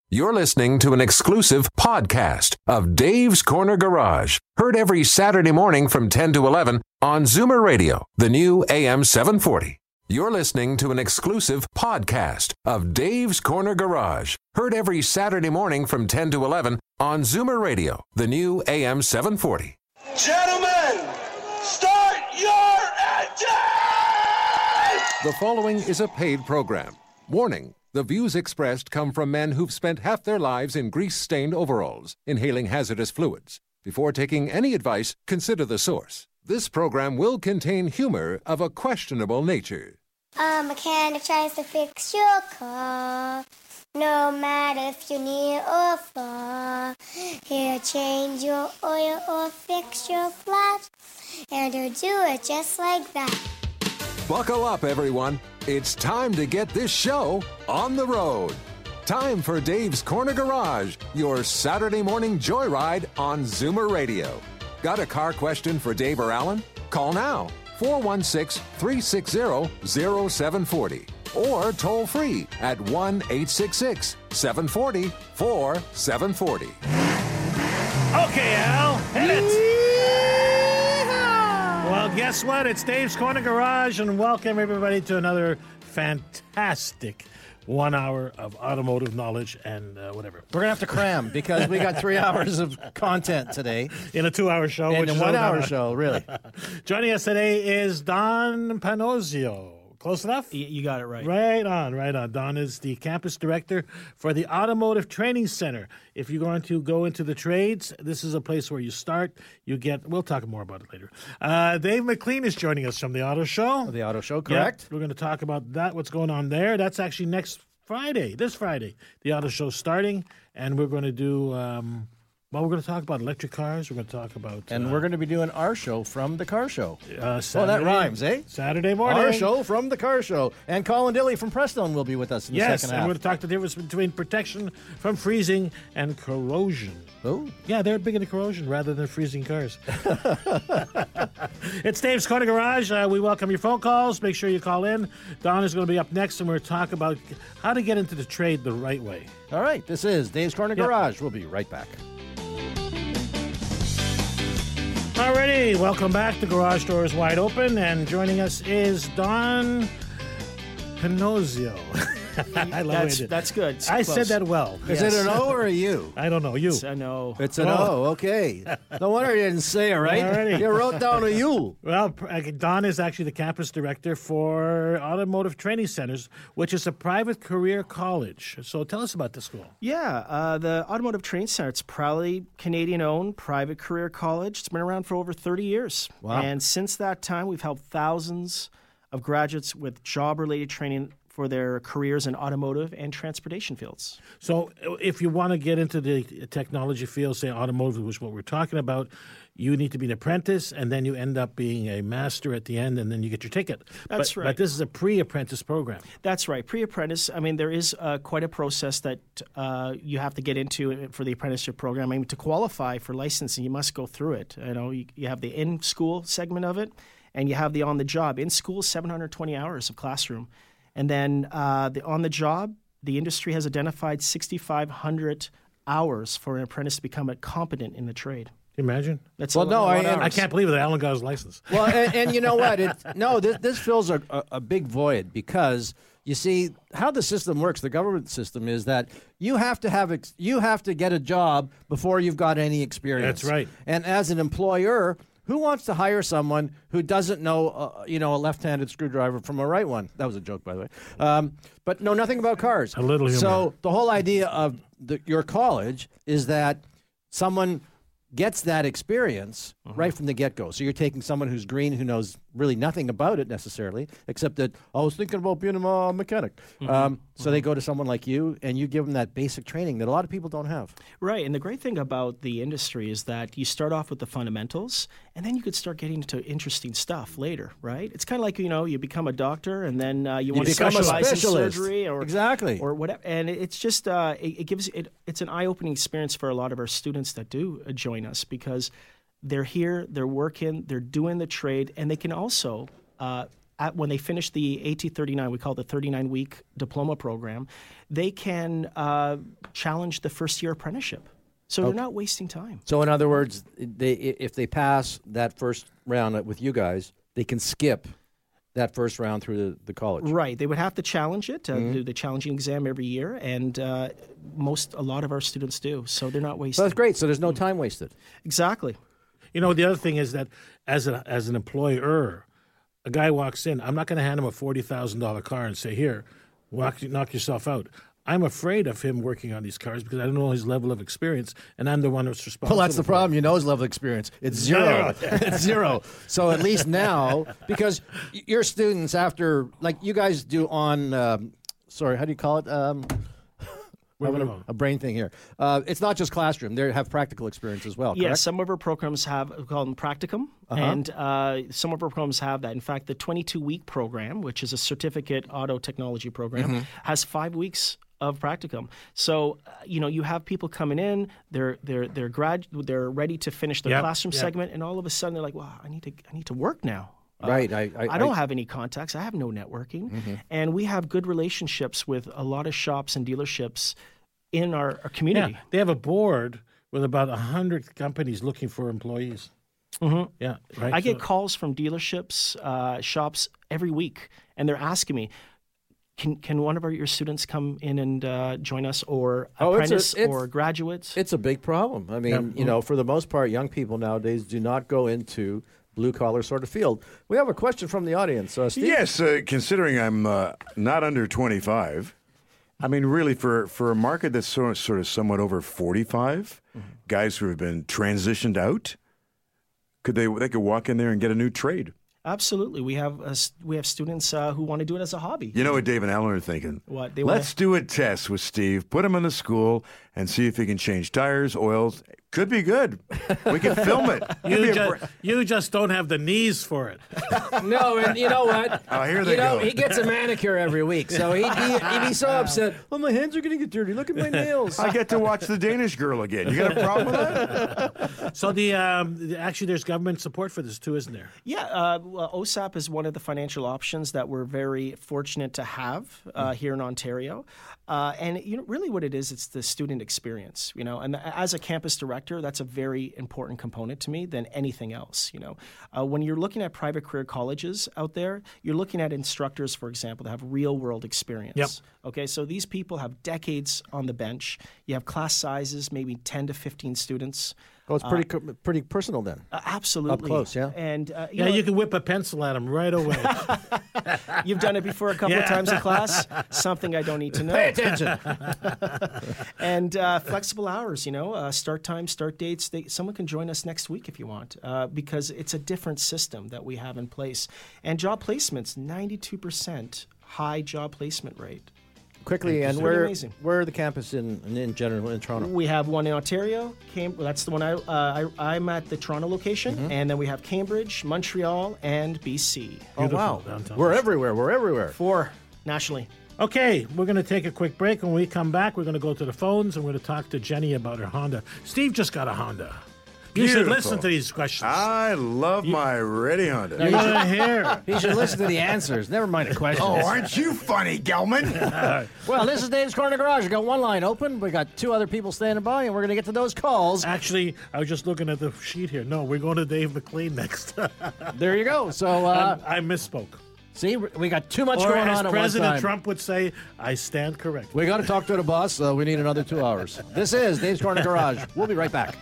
You're listening to an exclusive podcast of Dave's Corner Garage. Heard every Saturday morning from 10 to 11 on Zoomer Radio, the new AM 740. You're listening to an exclusive podcast of Dave's Corner Garage. Heard every Saturday morning from 10 to 11 on Zoomer Radio, the new AM 740. Gentlemen, start your engine! The following is a paid program. Warning. The views expressed come from men who've spent half their lives in grease-stained overalls, inhaling hazardous fluids. Before taking any advice, consider the source. This program will contain humor of a questionable nature. A mechanic tries to fix your car, no matter if you're near or far. He'll change your oil or fix your flat, and he'll do it just like that. Buckle up, everyone. It's time to get this show on the road. Time for Dave's Corner Garage, your Saturday morning joyride on Zoomer Radio. Got a car question for Dave or Alan? Call now, 416-360-0740. Or toll free at 1-866-740-4740. Okay, Al, hit it. Well, guess what? It's Dave's Corner Garage, and welcome everybody to another fantastic 1 hour of automotive knowledge and whatever. We're going to have to cram because we got 3 hours of content today. In a 2 hour show. In a 1 hour show, really. Joining us today is Don Panozio. Close enough? You got it right. Right on. Don is the campus director for the Automotive Training Center. If you're going to go into the trades, this is a place where you start. We'll talk more about it later. Dave McLean is joining us from the Auto Show. The Auto Show, correct. Yep. We're going to talk about that, what's going on there. That's actually this Friday, the Auto Show starting, and we're going to do... we're going to talk about electric cars. We're going to talk about... And we're going to be doing our show from the car show. Saturday, that rhymes, eh? Saturday morning. Our show from the car show. And Colin Dilly from Prestone will be with us in the second half. Yes, and we're going to talk the difference between protection from freezing and corrosion. Oh. Yeah, they're big into corrosion rather than freezing cars. It's Dave's Corner Garage. We welcome your phone calls. Make sure you call in. Don is going to be up next, and we're going to talk about how to get into the trade the right way. All right, this is Dave's Corner Garage. We'll be right back. Alrighty, welcome back. The garage door is wide open, and joining us is Don Panozio. I love it. That's good. I said that well. Is it an O or a U? I don't know. You. It's an O. It's an O. Okay. No wonder you didn't say it right. Alrighty. You wrote down a U. Well, Don is actually the campus director for Automotive Training Centers, which is a private career college. So tell us about the school. Yeah, the Automotive Training Center, it's proudly Canadian-owned private career college. It's been around for over 30 years. Wow. And since that time, we've helped thousands of graduates with job-related training for their careers in automotive and transportation fields. So if you want to get into the technology field, say automotive, which is what we're talking about, you need to be an apprentice, and then you end up being a master at the end, and then you get your ticket. That's right. But this is a pre-apprentice program. That's right. Pre-apprentice, I mean, there is quite a process that you have to get into for the apprenticeship program. I mean, to qualify for licensing, you must go through it. You have the in-school segment of it, and you have the on-the-job. In school, 720 hours of classroom. And then the on-the-job, the industry has identified 6,500 hours for an apprentice to become competent in the trade. Can you imagine? That's I can't believe that Alan got his license. Well, and you know what? This fills a big void because you see how the system works. The government system is that you have to get a job before you've got any experience. That's right. And as an employer, who wants to hire someone who doesn't know, a left-handed screwdriver from a right one? That was a joke, by the way. But know nothing about cars. A little humor. So the whole idea of your college is that someone gets that experience right from the get-go. So you're taking someone who's green, who knows really nothing about it necessarily, except that I was thinking about being a mechanic. So they go to someone like you, and you give them that basic training that a lot of people don't have. Right, and the great thing about the industry is that you start off with the fundamentals, and then you could start getting into interesting stuff later, right? It's kind of like, you become a doctor, and then you want to specialize in surgery or exactly, or whatever. And it's just it's an eye-opening experience for a lot of our students that do join us, because they're here, they're working, they're doing the trade, and they can also when they finish the AT39, we call it the 39-week diploma program, they can challenge the first-year apprenticeship. So they're not wasting time. So in other words, if they pass that first round with you guys, they can skip that first round through the college. Right. They would have to challenge it, do the challenging exam every year, and a lot of our students do. So they're not wasting. So that's great. So there's no time wasted. Exactly. You know, the other thing is that as an employer, a guy walks in, I'm not going to hand him a $40,000 car and say, here, knock yourself out. I'm afraid of him working on these cars because I don't know his level of experience, and I'm the one that's responsible. Well, that's the problem. You know his level of experience. It's zero. It's zero. So at least now, because your students after, like you guys do on, how do you call it? A brain thing here. It's not just classroom. They have practical experience as well, correct? Yes, some of our programs we call them practicum, and some of our programs have that. In fact, the 22-week program, which is a certificate auto technology program, has 5 weeks of practicum. So, you have people coming in, they're ready to finish their classroom segment, and all of a sudden they're like, "Wow, I need to work now." Right. I don't have any contacts. I have no networking. And we have good relationships with a lot of shops and dealerships in our community. Yeah, they have a board with about 100 companies looking for employees. Yeah, right. I get calls from dealerships, shops every week, and they're asking me, Can one of your students come in and join us, or apprentice or graduates? It's a big problem. I mean, for the most part, young people nowadays do not go into blue-collar sort of field. We have a question from the audience. Steve? Yes, considering I'm not under 25, I mean, really, for a market that's sort of somewhat over 45, guys who have been transitioned out, they could walk in there and get a new trade. Absolutely. We have students who want to do it as a hobby. You know what Dave and Alan are thinking? What? Let's do a test with Steve, put him in the school, and see if he can change tires, oils. Could be good. We can film it. You just don't have the knees for it. No, and you know what? Oh, here they go. He gets a manicure every week, so he'd be so upset. Oh, my hands are going to get dirty. Look at my nails. I get to watch the Danish Girl again. You got a problem with that? So actually, there's government support for this too, isn't there? Yeah, OSAP is one of the financial options that we're very fortunate to have here in Ontario. And really what it is, it's the student experience, and as a campus director, that's a very important component to me than anything else. When you're looking at private career colleges out there, you're looking at instructors, for example, that have real world experience. Yep. Okay, so these people have decades on the bench. You have class sizes, maybe 10 to 15 students. Oh, it's pretty personal then. Absolutely. Up close, yeah. And you can whip a pencil at them right away. You've done it before a couple of times in class. Something I don't need to know. Pay attention. And flexible hours, start time, start dates. Someone can join us next week if you want, because it's a different system that we have in place. And job placements, 92% high job placement rate. Quickly, and where are the campus in general in Toronto? We have one in Ontario. That's the one I'm at, the Toronto location, and then we have Cambridge, Montreal, and BC. Oh, wow. We're everywhere. 4 nationally. Okay, we're going to take a quick break. When we come back, we're going to go to the phones, and we're going to talk to Jenny about her Honda. Steve just got a Honda. You should listen to these questions. I love my Ready Honda. You're going to hear. You should listen to the answers. Never mind the questions. Oh, aren't you funny, Gelman? Well, this is Dave's Corner Garage. We got one line open. We got 2 other people standing by, and we're going to get to those calls. Actually, I was just looking at the sheet here. No, we're going to Dave McLean next. There you go. So I misspoke. See, we got too much or going as on at President one time. Trump would say, I stand corrected. We got to talk to the boss. We need another 2 hours. This is Dave's Corner Garage. We'll be right back.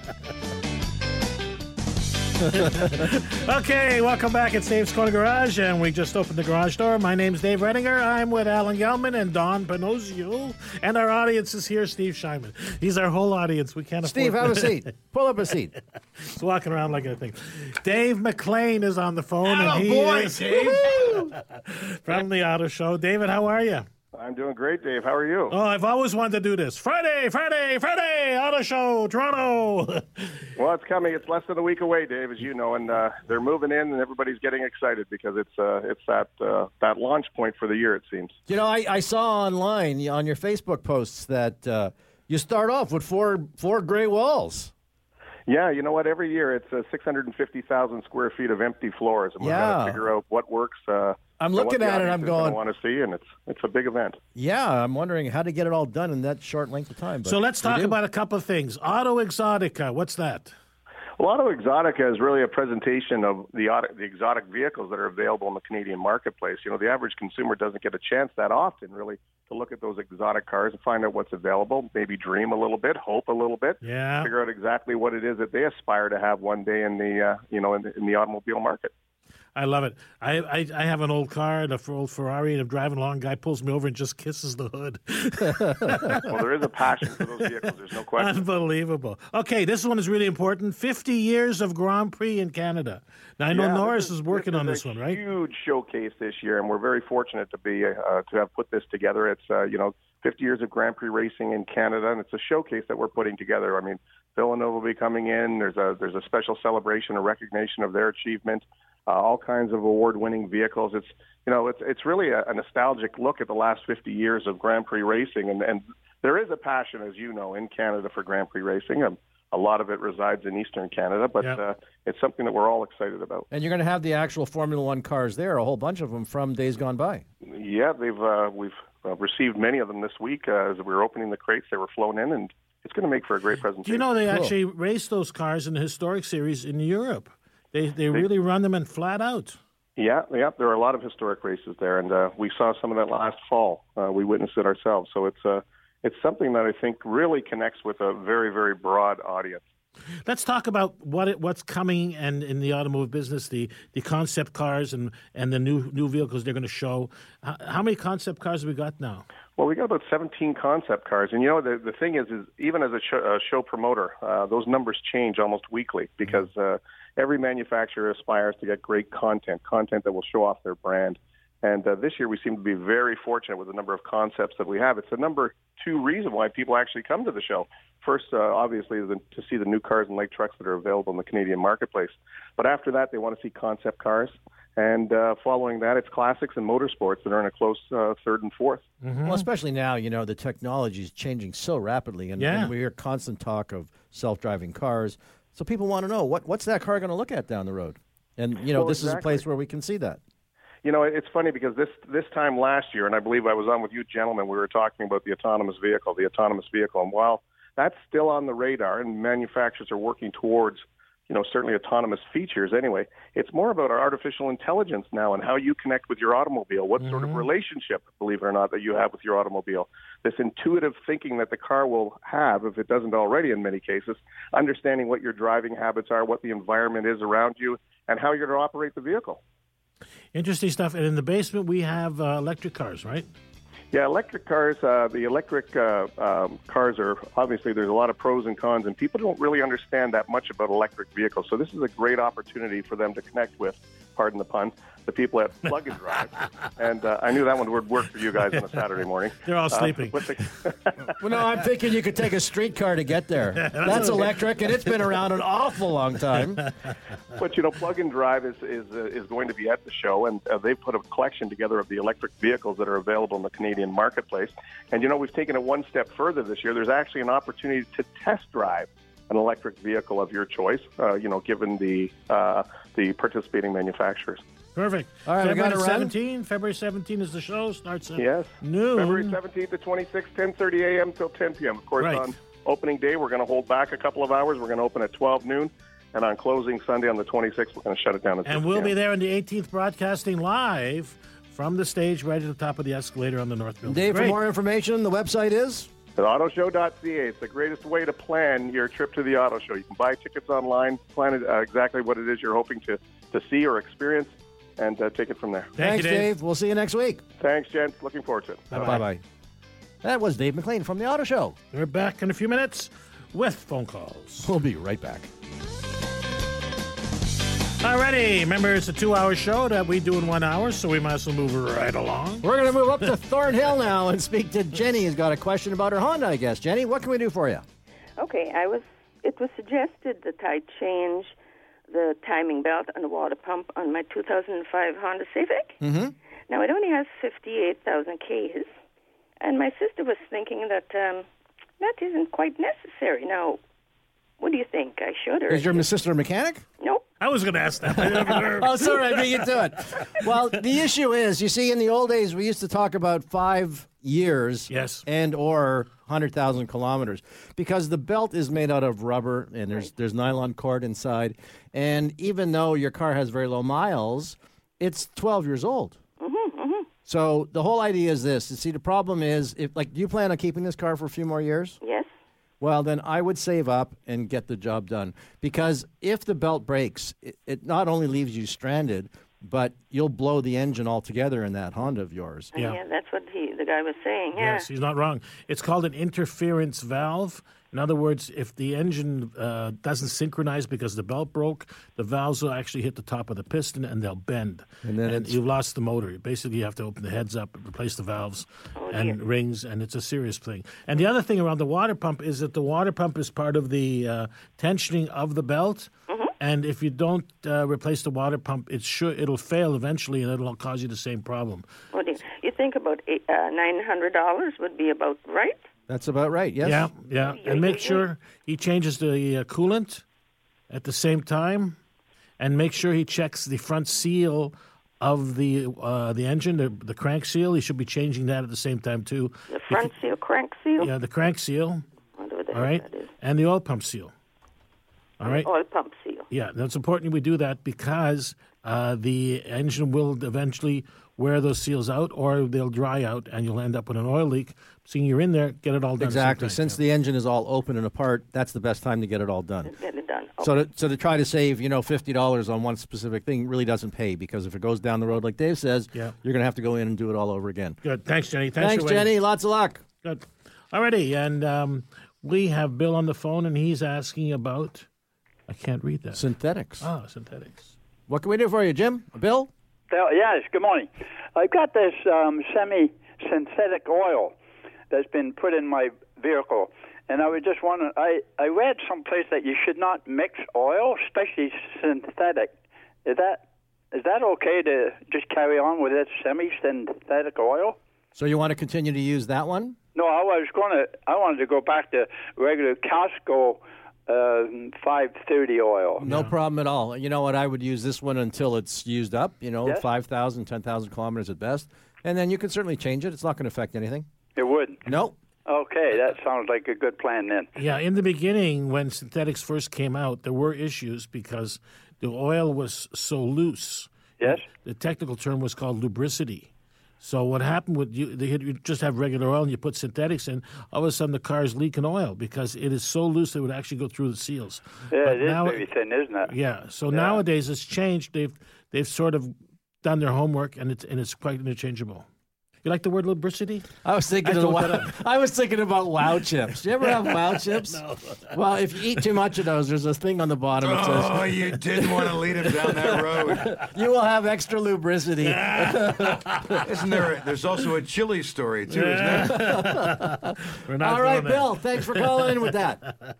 Okay, welcome back. It's Dave's Corner Garage, and we just opened the garage door. My name's Dave Redinger. I'm with Alan Gelman and Don Panozio, and our audience is here, Steve Scheinman. He's our whole audience. We can't Steve, have a seat. Pull up a seat. He's walking around like a thing. Dave McLean is on the phone. Oh, and he boy, is Dave. from the Auto Show. David, how are you? I'm doing great, Dave. How are you? Oh, I've always wanted to do this. Friday, Auto Show, Toronto. Well, it's coming. It's less than a week away, Dave, as you know, and they're moving in, and everybody's getting excited because it's that launch point for the year, it seems. I saw online on your Facebook posts that you start off with four gray walls. Yeah, you know what? Every year it's 650,000 square feet of empty floors, and we're going to figure out what works. I'm looking at it, I'm going, want to see, and it's a big event. Yeah, I'm wondering how to get it all done in that short length of time. But so let's talk about a couple of things. Auto Exotica, what's that? Well, Auto Exotica is really a presentation of the exotic vehicles that are available in the Canadian marketplace. You know, the average consumer doesn't get a chance that often, really, to look at those exotic cars and find out what's available, maybe dream a little bit, hope a little bit, figure out exactly what it is that they aspire to have one day in the in the automobile market. I love it. I have an old car, an old Ferrari, and I'm driving along. A guy pulls me over and just kisses the hood. Well, there is a passion for those vehicles. There's no question. Unbelievable. Okay, this one is really important. 50 years of Grand Prix in Canada. Now, I know Norris is working on this one, right? Huge showcase this year, and we're very fortunate to be to have put this together. It's 50 years of Grand Prix racing in Canada, and it's a showcase that we're putting together. I mean, Villeneuve will be coming in. There's a special celebration, a recognition of their achievement. All kinds of award-winning vehicles. It's really a nostalgic look at the last 50 years of Grand Prix racing, and there is a passion, as you know, in Canada for Grand Prix racing. A lot of it resides in Eastern Canada, but it's something that we're all excited about. And you're going to have the actual Formula One cars there, a whole bunch of them from days gone by. Yeah, we've received many of them this week as we were opening the crates. They were flown in, and it's going to make for a great presentation. Do you know they actually race those cars in the historic series in Europe? They really run them in flat out. Yeah. There are a lot of historic races there, and we saw some of that last fall. We witnessed it ourselves. So it's something that I think really connects with a very, very broad audience. Let's talk about what's coming and in the automotive business, the concept cars and the new vehicles they're going to show. How many concept cars have we got now? Well, we got about 17 concept cars. And, the thing is even as a show promoter, those numbers change almost weekly because every manufacturer aspires to get great content that will show off their brand. And this year we seem to be very fortunate with the number of concepts that we have. It's the number 2 reason why people actually come to the show. First, obviously, to see the new cars and light trucks that are available in the Canadian marketplace. But after that, they want to see concept cars. And following that, it's classics and motorsports that are in a close third and fourth. Mm-hmm. Well, especially now, the technology is changing so rapidly. And we hear constant talk of self-driving cars. So people want to know, what's that car going to look at down the road? And, this is a place where we can see that. It's funny because this time last year, and I believe I was on with you gentlemen, we were talking about the autonomous vehicle. And while that's still on the radar and manufacturers are working towards, certainly autonomous features anyway, it's more about our artificial intelligence now and how you connect with your automobile, what sort of relationship, believe it or not, that you have with your automobile. This intuitive thinking that the car will have, if it doesn't already in many cases, understanding what your driving habits are, what the environment is around you, and how you're going to operate the vehicle. Interesting stuff. And in the basement, we have electric cars, right? Yeah, electric cars. The electric cars are obviously there's a lot of pros and cons, and people don't really understand that much about electric vehicles. So this is a great opportunity for them to connect with, pardon the pun, the people at Plug and Drive. And I knew that one would work for you guys on a Saturday morning. They're all sleeping. Well, no, I'm thinking you could take a streetcar to get there. That's electric, and it's been around an awful long time. But, Plug and Drive is going to be at the show, and they've put a collection together of the electric vehicles that are available in the Canadian marketplace. And, we've taken it one step further this year. There's actually an opportunity to test drive an electric vehicle of your choice, given the participating manufacturers. Perfect. All right, February 17 is the show. Starts at noon. February 17th to 26th, 10:30 a.m. till 10 p.m. Of course, on opening day, we're going to hold back a couple of hours. We're going to open at 12 noon. And on closing Sunday on the 26th, we're going to shut it down at 6 And we'll be there on the 18th, broadcasting live from the stage right at the top of the escalator on the North Building. Dave, for more information, the website is? At autoshow.ca. It's the greatest way to plan your trip to the auto show. You can buy tickets online, plan exactly what it is you're hoping to see or experience, and take it from there. Thanks, Dave. We'll see you next week. Thanks, gents. Looking forward to it. Bye-bye. That was Dave McLean from the Auto Show. We're back in a few minutes with phone calls. We'll be right back. Alrighty, remember it's a 2-hour show that we do in 1 hour, so we might as well move right along. We're going to move up to Thornhill now and speak to Jenny, who's got a question about her Honda, I guess. Jenny, what can we do for you? Okay, it was suggested that I change the timing belt on the water pump on my 2005 Honda Civic. Mm-hmm. Now, it only has 58,000 Ks, and my sister was thinking that that isn't quite necessary. Now, What do you think? I should or Is your sister a mechanic? Nope. I was going to ask that. Oh, sorry, I beat you to it. Well, the issue is, you see, in the old days, we used to talk about 5 years and or 100,000 kilometers because the belt is made out of rubber and there's nylon cord inside. And even though your car has very low miles, it's 12 years old. So the whole idea is this. You see, the problem is, do you plan on keeping this car for a few more years? Yes. Well, then I would save up and get the job done. Because if the belt breaks, it not only leaves you stranded, but you'll blow the engine altogether in that Honda of yours. Yeah, that's what the guy was saying. Yeah. Yes, he's not wrong. It's called an interference valve. In other words, if the engine doesn't synchronize because the belt broke, the valves will actually hit the top of the piston and they'll bend. And then you've lost the motor. Basically, you have to open the heads up, replace the valves and rings, and it's a serious thing. And the other thing around the water pump is that the water pump is part of the tensioning of the belt. And if you don't replace the water pump, it'll fail eventually, and it'll cause you the same problem. What do you think about $900 would be about right? That's about right, yes. Yeah. And make sure he changes the coolant at the same time, and make sure he checks the front seal of the engine, the crank seal. He should be changing that at the same time, too. The front seal, crank seal? Yeah, the crank seal. Whatever the all right, that is. And the oil pump seal. All right. Oil pump seal. Yeah, that's important we do that because the engine will eventually wear those seals out, or they'll dry out, and you'll end up with an oil leak. Seeing you're in there, get it all done. Exactly. Since the engine is all open and apart, that's the best time to get it all done. Get it done. Okay. So to try to save, $50 on one specific thing really doesn't pay, because if it goes down the road, like Dave says, you're going to have to go in and do it all over again. Good. Thanks, Jenny. Thanks, Jenny. Lots of luck. Good. Alrighty, and we have Bill on the phone, and he's asking about. I can't read that. Synthetics. Ah, synthetics. What can we do for you, Jim? Bill? Yes, good morning. I've got this semi-synthetic oil that's been put in my vehicle, and I was just wondering, I read someplace that you should not mix oil, especially synthetic. Is that okay to just carry on with this semi-synthetic oil? So you want to continue to use that one? No, I wanted to go back to regular Costco 530 oil. No problem at all. You know what? I would use this one until it's used up, Yes. 5,000, 10,000 kilometers at best. And then you can certainly change it. It's not going to affect anything. It wouldn't? No. Okay, that sounds like a good plan then. Yeah, in the beginning, when synthetics first came out, there were issues because the oil was so loose. Yes. The technical term was called lubricity. So what happened with you just have regular oil and you put synthetics in, all of a sudden the car is leaking oil because it is so loose it would actually go through the seals. Yeah, it is very thin, isn't it? Yeah. So nowadays it's changed. They've sort of done their homework, and it's quite interchangeable. You like the word lubricity? I was thinking about Wow chips. Do you ever have Wow chips? No. Well, if you eat too much of those, there's a thing on the bottom that says, Oh, you didn't want to lead him down that road. you will have extra lubricity. Isn't there? There's also a chili story too, isn't there? We're not All right, doing that. Bill, thanks for calling in with that.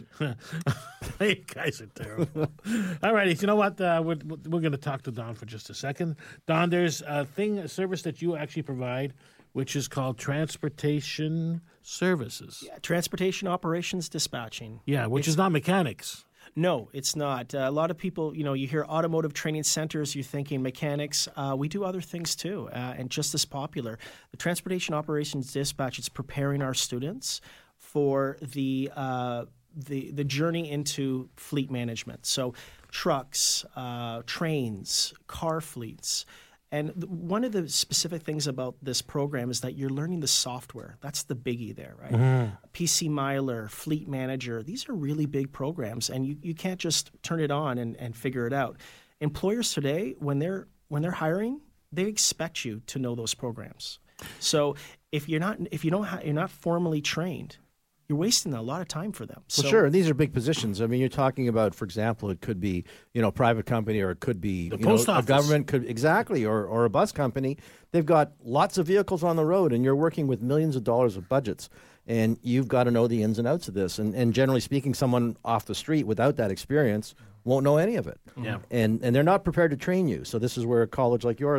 You guys are terrible. All righty, you know what? We're going to talk to Don for just a second. Don, there's a service that you actually provide, which is called Transportation Services. Yeah, Transportation Operations Dispatching. Yeah, which is not mechanics. No, it's not. A lot of people, you hear automotive training centers, you're thinking mechanics. We do other things too, and just as popular. The Transportation Operations Dispatch is preparing our students for the journey into fleet management. So trucks, trains, car fleets. And one of the specific things about this program is that you're learning the software. That's the biggie there, right? Mm-hmm. PC Miler, Fleet Manager, these are really big programs, and you can't just turn it on and figure it out. Employers today, when they're hiring, they expect you to know those programs. So if you're not formally trained, you're wasting a lot of time for them. Well, sure. These are big positions. I mean, you're talking about, for example, it could be, private company, or it could be the post office. A government or a bus company. They've got lots of vehicles on the road, and you're working with millions of dollars of budgets, and you've got to know the ins and outs of this. And generally speaking, someone off the street without that experience won't know any of it. Yeah. And they're not prepared to train you. So this is where a college like yours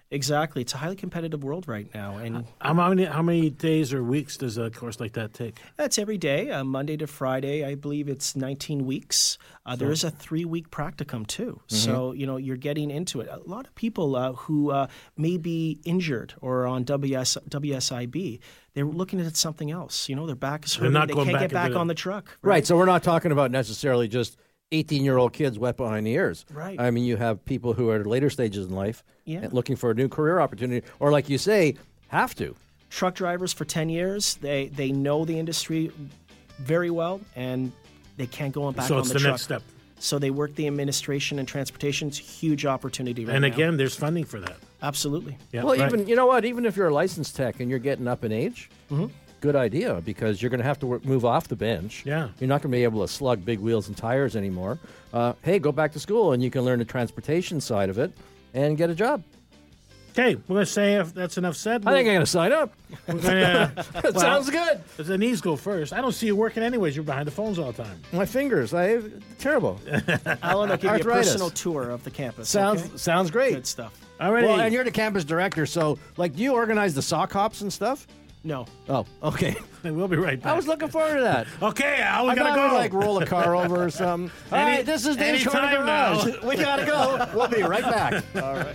Exactly. It's a highly competitive world right now. And How many days or weeks does a course like that take? that's every day, Monday to Friday. I believe it's 19 weeks. There is a 3-week practicum too. So, you're getting into it. A lot of people who may be injured or on WSIB, they're looking at something else. Their back is hurting. They can't get back on the truck. Right. So we're not talking about necessarily just 18-year-old kids wet behind the ears. Right. I mean, you have people who are at later stages in life Yeah. looking for a new career opportunity, or like you say, have to. Truck drivers for 10 years, they know the industry very well, and they can't go back So on it's the the truck. next step. So they work the administration and transportation. It's a huge opportunity right And now. again, there's funding for that. Absolutely. Yeah, Well, right. even you know what? Even if you're a licensed tech and you're getting up in age, good idea, because you're going to have to move off the bench. Yeah. You're not going to be able to slug big wheels and tires anymore. Hey, go back to school and you can learn the transportation side of it and get a job. Okay, we're going to say if that's enough said. I think I'm going to sign up. That Sounds good. The knees go first. I don't see you working anyways. You're behind the phones all the time. My fingers, terrible. Alan will give you a Arthritis. personal tour of the campus. Sounds okay? sounds great. Good stuff. All right. Well, and you're the campus director, so do you organize the sock hops and stuff? No. Oh, okay. We'll be right back. I was looking forward to that. Okay, Al, we I got to thought go. we'd roll a car over or something. All right, this is Dave's Corner anytime now. Garage. We got to go. We'll be right back. All right.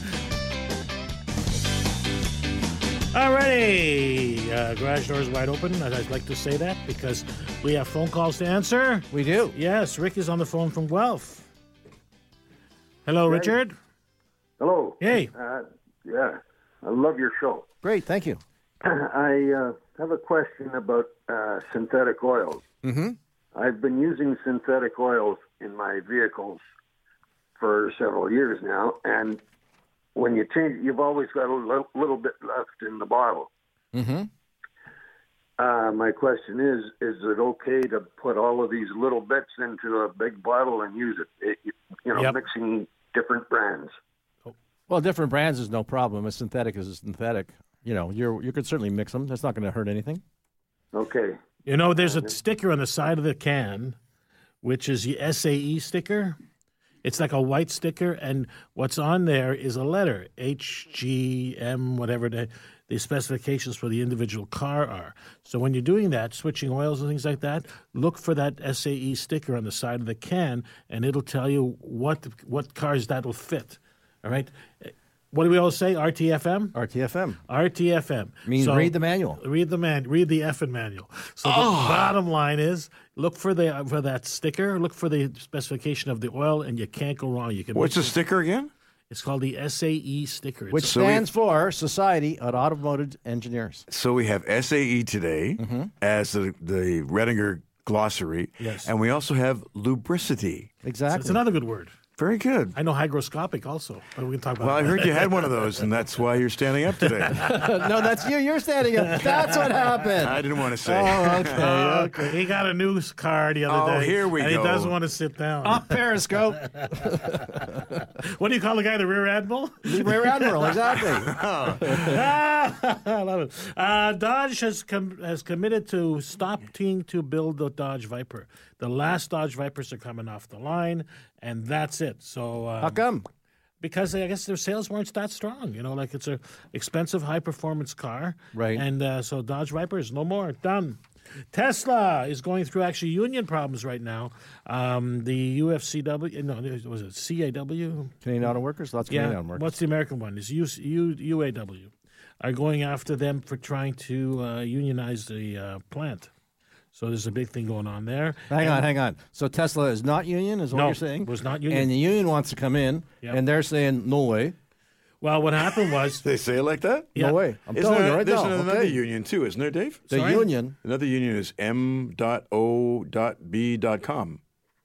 Alrighty, garage doors wide open. I'd like to say that because we have phone calls to answer. We do. Yes, Rick is on the phone from Guelph. Hello, Richard. Hello. Hey. Yeah, I love your show. Great, thank you. I have a question about synthetic oils. Mm-hmm. I've been using synthetic oils in my vehicles for several years now, and when you change, you've always got a little bit left in the bottle. Mm-hmm. My question is it okay to put all of these little bits into a big bottle and use it? Yep. Mixing different brands. Well, different brands is no problem. A synthetic is a synthetic. You could certainly mix them. That's not going to hurt anything. Okay. There's a sticker on the side of the can, which is the SAE sticker. It's like a white sticker, and what's on there is a letter, HGM, whatever the specifications for the individual car are. So when you're doing that, switching oils and things like that, look for that SAE sticker on the side of the can, and it'll tell you what cars that will fit. All right? What do we all say? RTFM? RTFM. RTFM. Means read the manual. Read the effing manual. So the bottom line is, look for that sticker, look for the specification of the oil, and you can't go wrong. You can. What's the sticker again? It's called the SAE sticker. Which stands for Society of Automotive Engineers. So we have SAE today as the Redinger glossary. Yes. And we also have lubricity. Exactly. It's another good word. Very good. I know hygroscopic also, but we can talk about Well, I that. heard you had one of those, and that's why you're standing up today. No, that's you. You're standing up. That's what happened. I didn't want to say. Oh, okay. He got a new car the other day. Here we and go. he doesn't want to sit down. Up Periscope. What do you call the guy, the rear admiral? The Rear Admiral, exactly. I love it. Dodge has committed to stopping to build the Dodge Viper. The last Dodge Vipers are coming off the line, and that's it. So How come? because I guess their sales weren't that strong. Like it's a expensive, high-performance car. Right. And so Dodge Vipers, no more. Done. Tesla is going through actually union problems right now. The UFCW, no, was it CAW? Canadian Auto Workers? Lots of Canadian Auto Workers. What's the American one? It's UAW. Are going after them for trying to unionize the plant. So there's a big thing going on there. Hang on. So Tesla is not union, is what No, you're saying? was not union. And the union wants to come in, Yep. and they're saying, no way. Well, what happened was They say it like that? Yeah. No way. I'm Isn't telling you there, right there's now. another Okay. union, too, isn't there, Dave? The Sorry? union. Another union is m.o.b.com.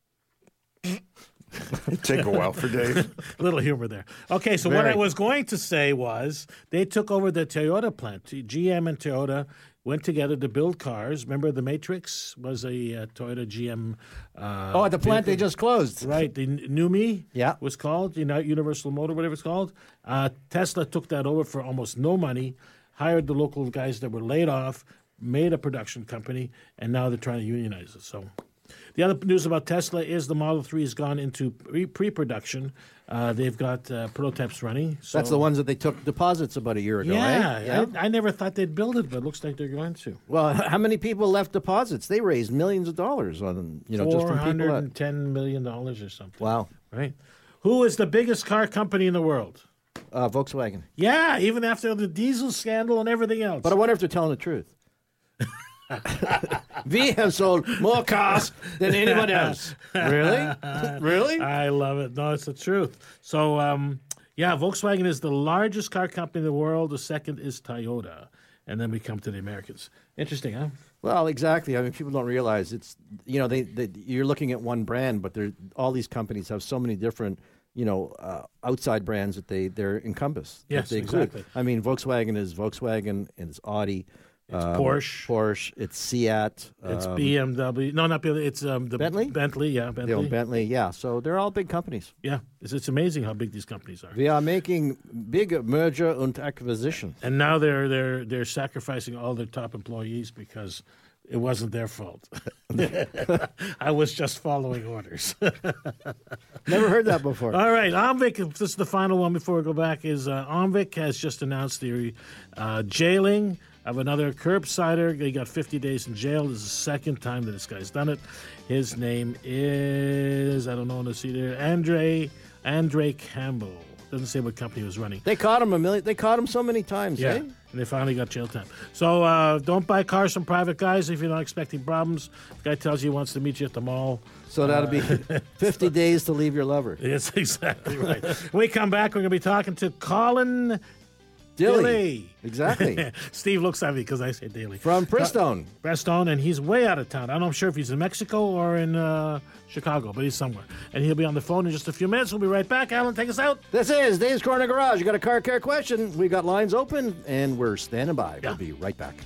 It'd take a while for Dave. little humor there. Okay, so what Very. I was going to say was they took over the Toyota plant. GM and Toyota went together to build cars. Remember the Matrix was a Toyota GM. At the plant they just closed. Right, the NUMMI Yeah. was called, Universal Motor, whatever it's called. Tesla took that over for almost no money, hired the local guys that were laid off, made a production company, and now they're trying to unionize it. So The other news about Tesla is the Model 3 has gone into pre-production. They've got prototypes running. So. That's the ones that they took deposits about a year ago, yeah, right? I never thought they'd build it, but it looks like they're going to. Well, how many people left deposits? They raised millions of dollars on, just from people that... $410 million or something. Wow. Right. Who is the biggest car company in the world? Volkswagen. Yeah, even after the diesel scandal and everything else. But I wonder if they're telling the truth. We have sold more cars than anyone else. Really? Really? I love it. No, it's the truth. So, Volkswagen is the largest car company in the world. The second is Toyota. And then we come to the Americans. Interesting, huh? Well, exactly. I mean, people don't realize it's, you're looking at one brand, but all these companies have so many different, outside brands that they're encompass. Yes, they include. exactly. I mean, Volkswagen is Volkswagen, and it's Audi. It's Porsche. It's Seat. It's BMW. No, not BMW. It's the Bentley? Bentley, yeah. Bentley. Bentley, yeah. So they're all big companies. Yeah. It's amazing how big these companies are. We are making big merger and acquisition. And now they're sacrificing all their top employees because it wasn't their fault. I was just following orders. Never heard that before. All right, Omvik, this is the final one before we go back, is Omvik has just announced the jailing of another curbsider. He got 50 days in jail. This is the second time that this guy's done it. His name is, I don't know, let's see there, Andre Campbell. Doesn't say what company he was running. They caught him They caught him so many times, yeah. eh? And they finally got jail time. So don't buy cars from private guys if you're not expecting problems. The guy tells you he wants to meet you at the mall. So that'll be 50 days to leave your lover. Yes, exactly right. When we come back, we're going to be talking to Colin Dilly. Exactly. Steve looks at me because I say Daly. From Prestone. Prestone, and he's way out of town. I'm not sure if he's in Mexico or in Chicago, but he's somewhere. And he'll be on the phone in just a few minutes. We'll be right back. Alan, take us out. This is Dave's Corner Garage. You got a car care question? We got lines open, and we're standing by. Yeah. We'll be right back.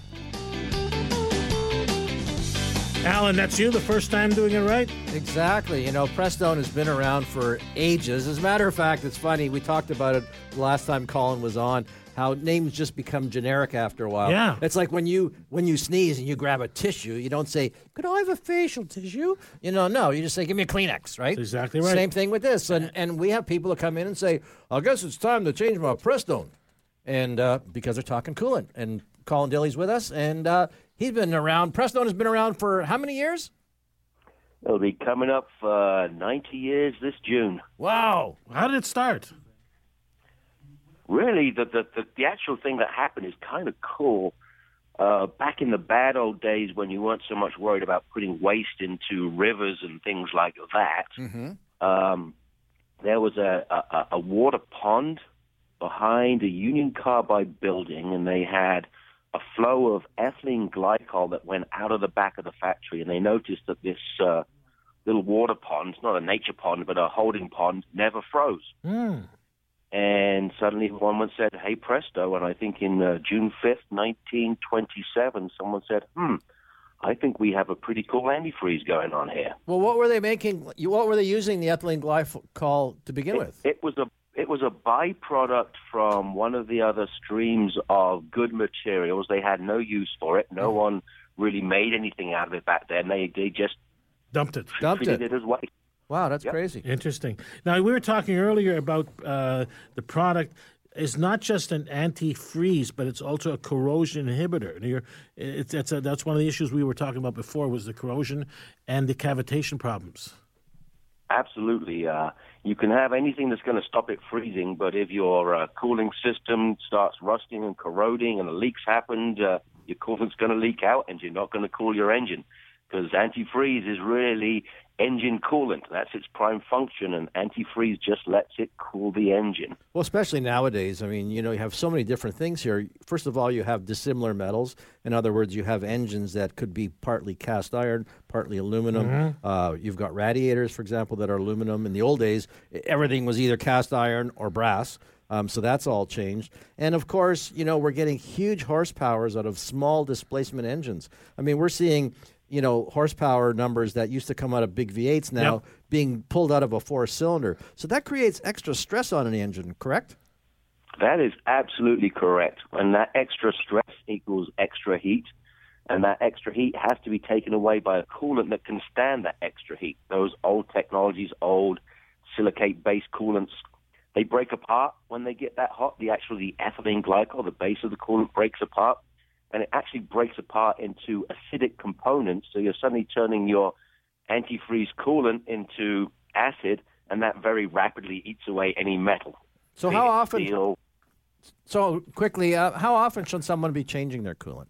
Alan, that's you, the first time doing it right? Exactly. Prestone has been around for ages. As a matter of fact, it's funny. We talked about it the last time Colin was on, how names just become generic after a while. Yeah. It's like when you sneeze and you grab a tissue, you don't say, could I have a facial tissue? No, you just say, give me a Kleenex, right? That's exactly right. Same thing with this. And we have people that come in and say, I guess it's time to change my Prestone. And because they're talking coolant. And Colin Dilly's with us, and he's been around. Prestone has been around for how many years? It'll be coming up for 90 years this June. Wow. How did it start? Really, the actual thing that happened is kind of cool. Back in the bad old days when you weren't so much worried about putting waste into rivers and things like that, there was a water pond behind a Union Carbide building, and they had a flow of ethylene glycol that went out of the back of the factory, and they noticed that this little water pond, not a nature pond, but a holding pond, never froze. And suddenly one said, hey, presto, and I think in June 5th, 1927, someone said, I think we have a pretty cool antifreeze going on here. Well, what were they making? What were they using the ethylene glycol to begin with? It was a byproduct from one of the other streams of good materials. They had no use for it. No one really made anything out of it back then. They just dumped it. Treated it as waste. Wow, that's crazy. Interesting. Now, we were talking earlier about the product is not just an antifreeze, but it's also a corrosion inhibitor. That's one of the issues we were talking about before was the corrosion and the cavitation problems. Absolutely. You can have anything that's going to stop it freezing, but if your cooling system starts rusting and corroding and the leaks happened, your coolant's going to leak out and you're not going to cool your engine, because antifreeze is really engine coolant. That's its prime function, and antifreeze just lets it cool the engine. Well, especially nowadays. I mean, you have so many different things here. First of all, you have dissimilar metals. In other words, you have engines that could be partly cast iron, partly aluminum. You've got radiators, for example, that are aluminum. In the old days, everything was either cast iron or brass. So that's all changed. And, of course, we're getting huge horsepowers out of small displacement engines. I mean, we're seeing horsepower numbers that used to come out of big V8s now being pulled out of a four-cylinder. So that creates extra stress on an engine, correct? That is absolutely correct. And that extra stress equals extra heat. And that extra heat has to be taken away by a coolant that can stand that extra heat. Those old technologies, old silicate-based coolants, they break apart when they get that hot. The ethylene glycol, the base of the coolant, breaks apart, and it actually breaks apart into acidic components. So you're suddenly turning your antifreeze coolant into acid, and that very rapidly eats away any metal. So how often? So quickly, how often should someone be changing their coolant?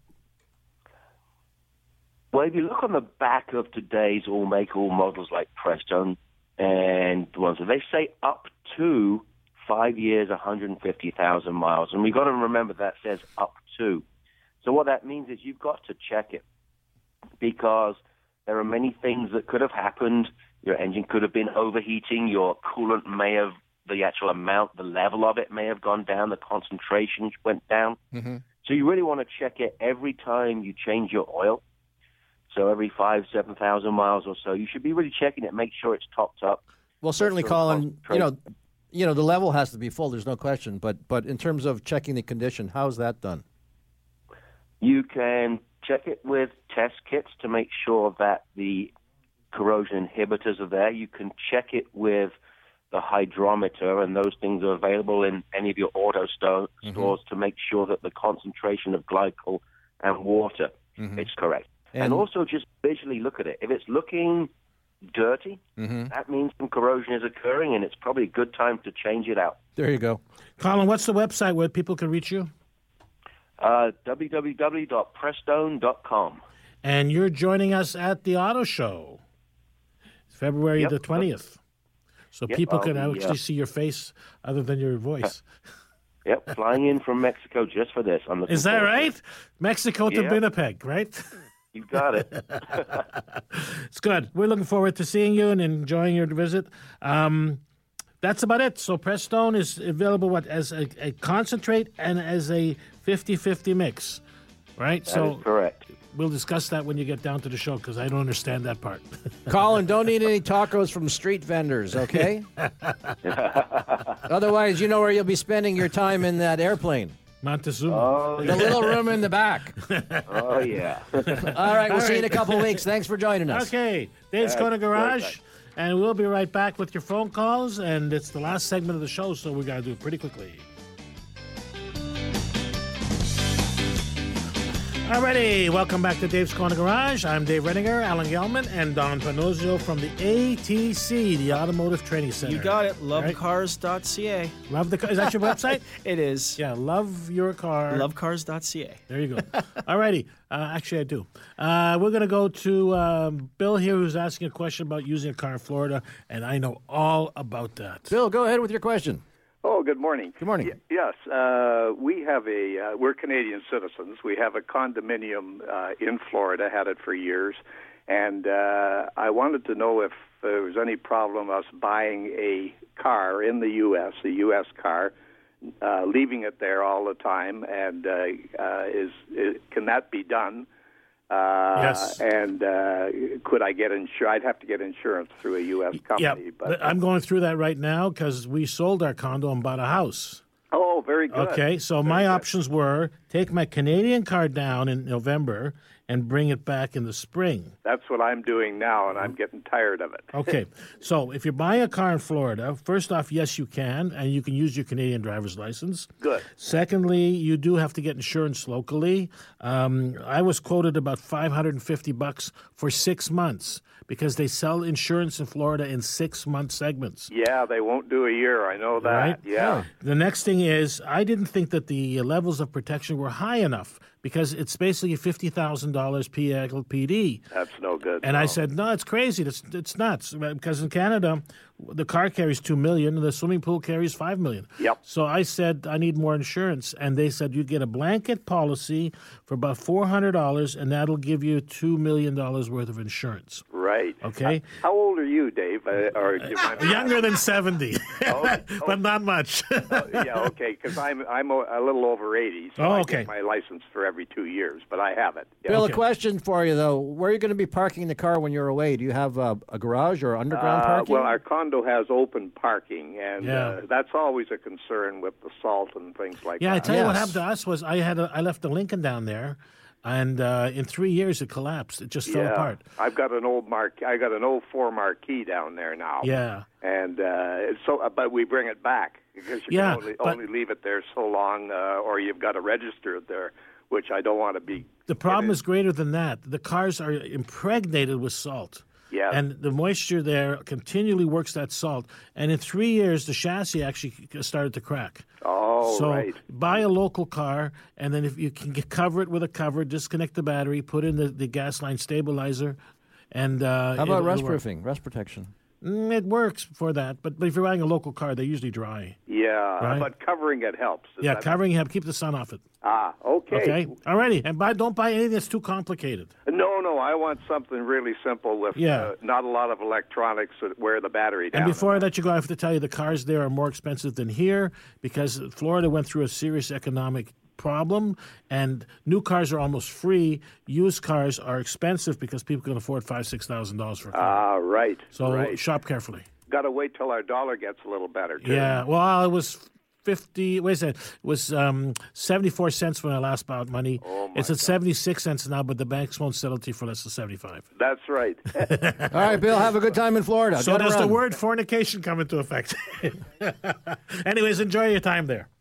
Well, if you look on the back of today's all-make, all models like Prestone and the ones that they say up to 5 years, 150,000 miles. And we've got to remember that says up to. So what that means is you've got to check it because there are many things that could have happened. Your engine could have been overheating. Your coolant may have, the actual amount, the level of it may have gone down. The concentration went down. Mm-hmm. So you really want to check it every time you change your oil. So every 7,000 miles or so, you should be really checking it, make sure it's topped up. Well, certainly, Colin, you know, the level has to be full. There's no question. But in terms of checking the condition, how's that done? You can check it with test kits to make sure that the corrosion inhibitors are there. You can check it with the hydrometer, and those things are available in any of your auto stores to make sure that the concentration of glycol and water is correct. And also just visually look at it. If it's looking dirty, that means some corrosion is occurring, and it's probably a good time to change it out. There you go. Colin, what's the website where people can reach you? www.prestone.com. And you're joining us at the auto show, February the 20th. So people can actually see your face other than your voice. Yep, flying in from Mexico just for this. Is that right? Mexico to Winnipeg, right? You got it. It's good. We're looking forward to seeing you and enjoying your visit. That's about it. So Prestone is available as a concentrate and as a 50-50 mix, right? That is correct. We'll discuss that when you get down to the show because I don't understand that part. Colin, don't eat any tacos from street vendors, okay? Otherwise, you know where you'll be spending your time in that airplane. Montezuma. Oh, the little room in the back. Oh, yeah. All right, we'll see you in a couple of weeks. Thanks for joining us. Okay, Dave's Corner Garage, and we'll be right back with your phone calls, and it's the last segment of the show, so we got to do it pretty quickly. Alrighty, welcome back to Dave's Corner Garage. I'm Dave Redinger, Alan Gelman, and Don Panozio from the ATC, the Automotive Training Center. You got it. Lovecars.ca. Love the car. Is that your website? It is. Yeah, love your car. Lovecars.ca. There you go. Alrighty. Actually, I do. We're going to go to Bill here, who's asking a question about using a car in Florida, and I know all about that. Bill, go ahead with your question. Oh, good morning. Good morning. Yes, we have we're Canadian citizens. We have a condominium in Florida, had it for years, and I wanted to know if there was any problem us buying a car in the U.S., a U.S. car, leaving it there all the time, and can that be done? Yes. And could I get insurance? I'd have to get insurance through a U.S. company. Yeah, but I'm going through that right now because we sold our condo and bought a house. Oh, very good. Okay, so my options were take my Canadian car down in November and bring it back in the spring. That's what I'm doing now, and I'm getting tired of it. Okay, so if you're buying a car in Florida, first off, yes, you can, and you can use your Canadian driver's license. Good. Secondly, you do have to get insurance locally. I was quoted about $550 for 6 months because they sell insurance in Florida in 6-month segments. Yeah, they won't do a year. I know that. Right? Yeah. The next thing is, I didn't think that the levels of protection were high enough because it's basically $50,000 PLPD. That's no good. And I said, no, it's crazy. It's nuts. Because in Canada, the car carries $2 million, and the swimming pool carries $5 million. Yep. So I said, I need more insurance. And they said, you get a blanket policy for about $400, and that'll give you $2 million worth of insurance. Right. Okay. How old are you, Dave? Younger than 70, but not much. Yeah, okay, because I'm a little over 80, so I get my license for every 2 years, but I have it. Yeah. Bill, a question for you, though. Where are you going to be parking the car when you're away? Do you have a garage or underground parking? Well, our condo has open parking, and that's always a concern with the salt and things like that. Yeah, I tell you what happened to us was I left the Lincoln down there, And in 3 years, it collapsed. It just fell apart. I've got an old Ford Marquis down there now. Yeah. And but we bring it back because you can only leave it there so long, or you've got to register it there, which I don't want to be. The problem is greater than that. The cars are impregnated with salt. Yeah. And the moisture there continually works that salt. And in 3 years, the chassis actually started to crack. Oh, so right. buy a local car, and then if you can cover it with a cover, disconnect the battery, put in the gas line stabilizer, and how about rust proofing, rust protection? It works for that, but if you're buying a local car, they're usually dry. Yeah, right? But covering it helps. Covering helps. Keep the sun off it. Ah, okay. Okay, all righty. And don't buy anything that's too complicated. No, I want something really simple with not a lot of electronics that wear the battery down. And before I let you go, I have to tell you the cars there are more expensive than here because Florida went through a serious economic problem, and new cars are almost free. Used cars are expensive because people can afford $5,000-$6,000 for a car. Ah, right. So shop carefully. Got to wait till our dollar gets a little better, too. Yeah, well, it was 50. Wait a second. It was 74 cents when I last bought money. Oh, it's at 76 cents now, but the banks won't settle it to you for less than 75. That's right. All right, Bill, have a good time in Florida. So does the word fornication come into effect? Anyways, enjoy your time there.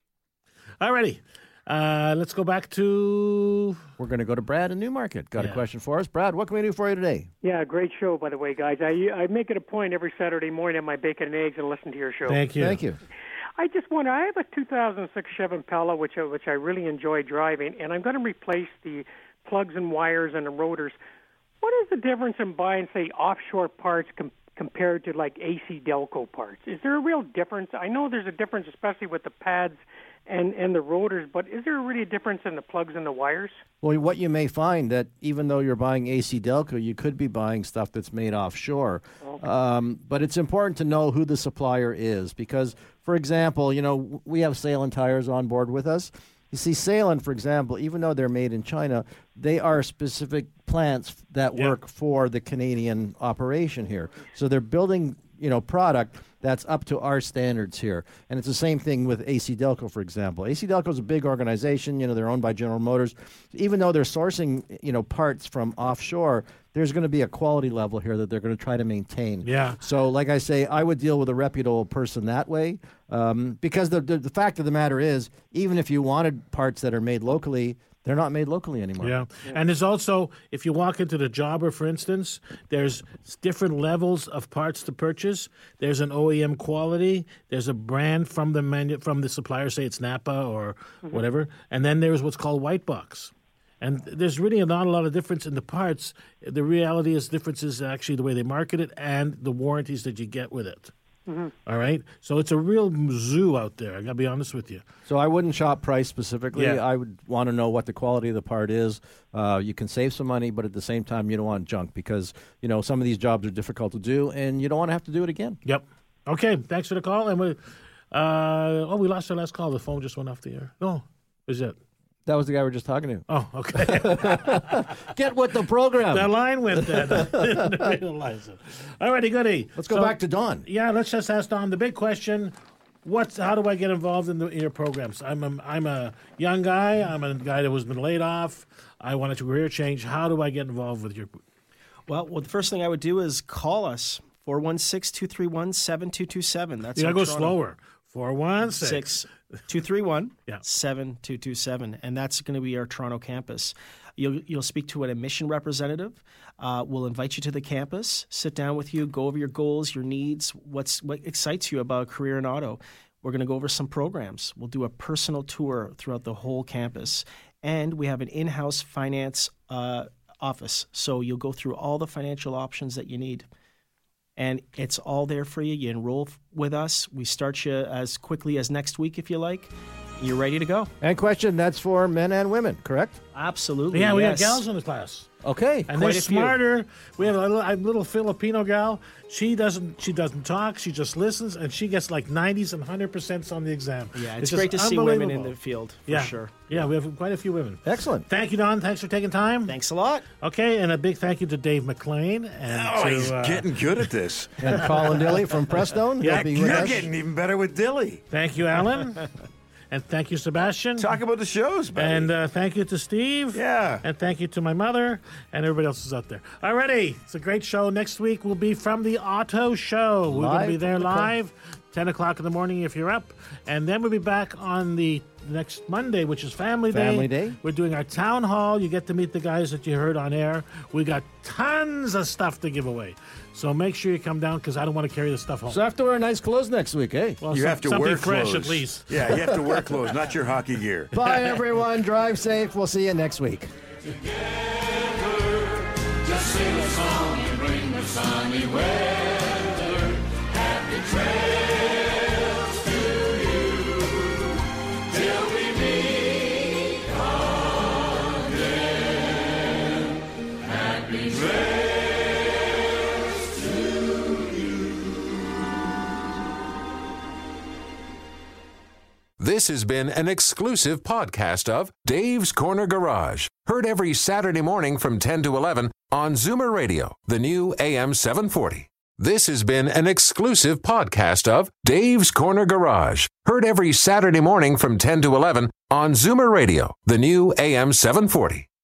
All righty. Let's go back to... We're going to go to Brad in Newmarket. Got a question for us. Brad, what can we do for you today? Yeah, great show, by the way, guys. I make it a point every Saturday morning to have my bacon and eggs and listen to your show. Thank you. Thank you. I just wonder, I have a 2006 Chevy Impala, which I really enjoy driving, and I'm going to replace the plugs and wires and the rotors. What is the difference in buying, say, offshore parts compared to, like, AC Delco parts? Is there a real difference? I know there's a difference, especially with the pads and the rotors, but is there really a difference in the plugs and the wires? Well, what you may find that even though you're buying AC Delco, you could be buying stuff that's made offshore. Okay. But it's important to know who the supplier is because, for example, we have Salem tires on board with us. You see, Salem, for example, even though they're made in China, they are specific plants that work for the Canadian operation here. So they're building, product that's up to our standards here. And it's the same thing with AC Delco, for example. AC Delco is a big organization. They're owned by General Motors. Even though they're sourcing, parts from offshore, there's going to be a quality level here that they're going to try to maintain. Yeah. So, like I say, I would deal with a reputable person that way because the fact of the matter is, even if you wanted parts that are made locally, they're not made locally anymore. Yeah. And there's also, if you walk into the Jobber, for instance, there's different levels of parts to purchase. There's an OEM quality. There's a brand from the supplier, say it's Napa or whatever. And then there's what's called white box. And there's really not a lot of difference in the parts. The reality is difference is actually the way they market it and the warranties that you get with it. Mm-hmm. All right? So it's a real zoo out there. I got to be honest with you. So I wouldn't shop price specifically. Yeah. I would want to know what the quality of the part is. You can save some money, but at the same time, you don't want junk because, some of these jobs are difficult to do, and you don't want to have to do it again. Yep. Okay, thanks for the call. And we lost our last call. The phone just went off the air. No, is it? That was the guy we were just talking to. Oh, okay. Get with the program. The line went dead. I didn't realize it. All righty, goody. Let's go back to Don. Yeah, let's just ask Don the big question. How do I get involved in your programs? I'm a young guy. I'm a guy that was been laid off. I want a career change. How do I get involved with your... Well, the first thing I would do is call us, 416-231-7227. That's you got to go Toronto. slower. 416-231-7227, and that's going to be our Toronto campus. You'll speak to an admission representative. We'll invite you to the campus, sit down with you, go over your goals, your needs, what excites you about a career in auto. We're going to go over some programs. We'll do a personal tour throughout the whole campus, and we have an in-house finance office. So you'll go through all the financial options that you need. And it's all there for you. You enroll with us. We start you as quickly as next week, if you like. You're ready to go. And question, that's for men and women, correct? Absolutely. Yeah, we have gals in the class. Okay. And they're smarter. We have a little Filipino gal. She doesn't talk. She just listens, and she gets like 90s and 100% on the exam. Yeah, it's great to see women in the field, for sure. Yeah, we have quite a few women. Excellent. Thank you, Don. Thanks for taking time. Thanks a lot. Okay, and a big thank you to Dave McLean. And he's getting good at this. And Colin Dilly from Prestone. Yeah, you're getting even better with Dilly. Thank you, Alan. And thank you, Sebastian. Talk about the shows, buddy. And thank you to Steve. Yeah. And thank you to my mother and everybody else who's out there. Alrighty, it's a great show. Next week will be from the Auto Show. We're going to be there live, 10 o'clock in the morning if you're up. And then we'll be back on the next Monday, which is Family Day. Family Day. We're doing our town hall. You get to meet the guys that you heard on air. We got tons of stuff to give away. So make sure you come down because I don't want to carry the stuff home. So I have to wear nice clothes next week, eh? Well, You have to wear fresh clothes. at least. Yeah, you have to wear clothes, not your hockey gear. Bye, everyone. Drive safe. We'll see you next week. Just sing a song and bring the sunny weather. Happy trails to you till we meet again. Happy trails to you. This has been an exclusive podcast of Dave's Corner Garage. Heard every Saturday morning from 10 to 11 on Zoomer Radio, the new AM 740. This has been an exclusive podcast of Dave's Corner Garage. Heard every Saturday morning from 10 to 11 on Zoomer Radio, the new AM 740.